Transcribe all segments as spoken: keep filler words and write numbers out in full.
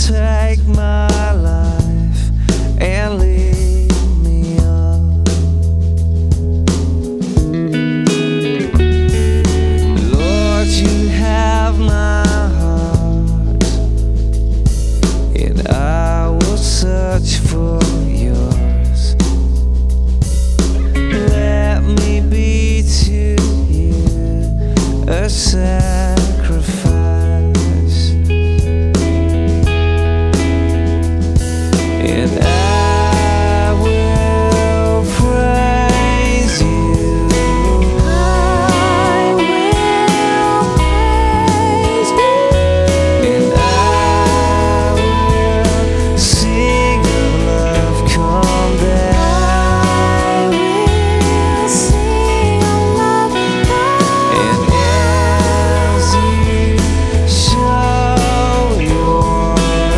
take my life and lead me on. Lord, you have my heart, and I will search for yours. Let me be to you a sacrifice. And I will praise you. I will praise you. And I will sing of love come down. I will sing of love come down. And as you show your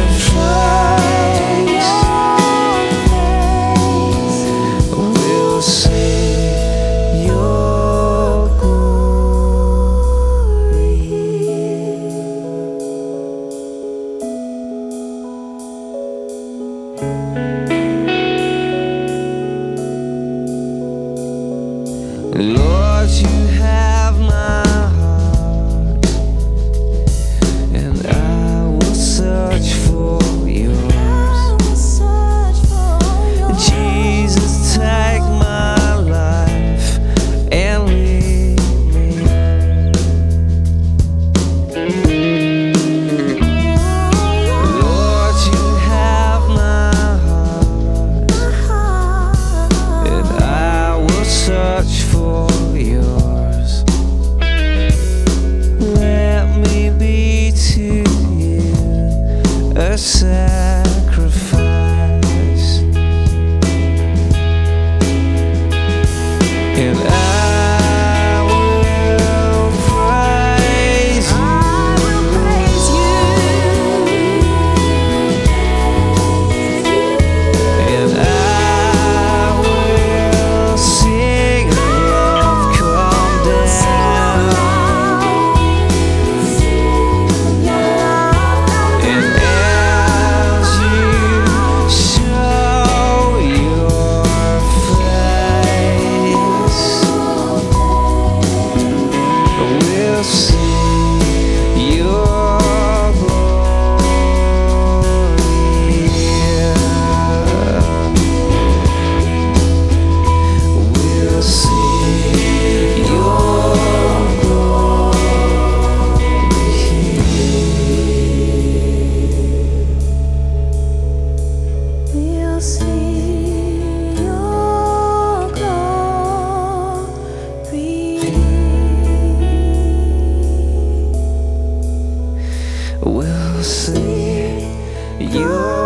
face, we'll see your glory. Lord, you have my heart, and I will search for yours. Jesus, take my life and lead me. Lord, you have my heart, and I will search for yours. Let me be to you a sacrifice. And I will praise you. I will praise you. And I will sing of love come down. And as you show your face, we'll see your glory. We'll see your glory. We'll see your glory. We'll see your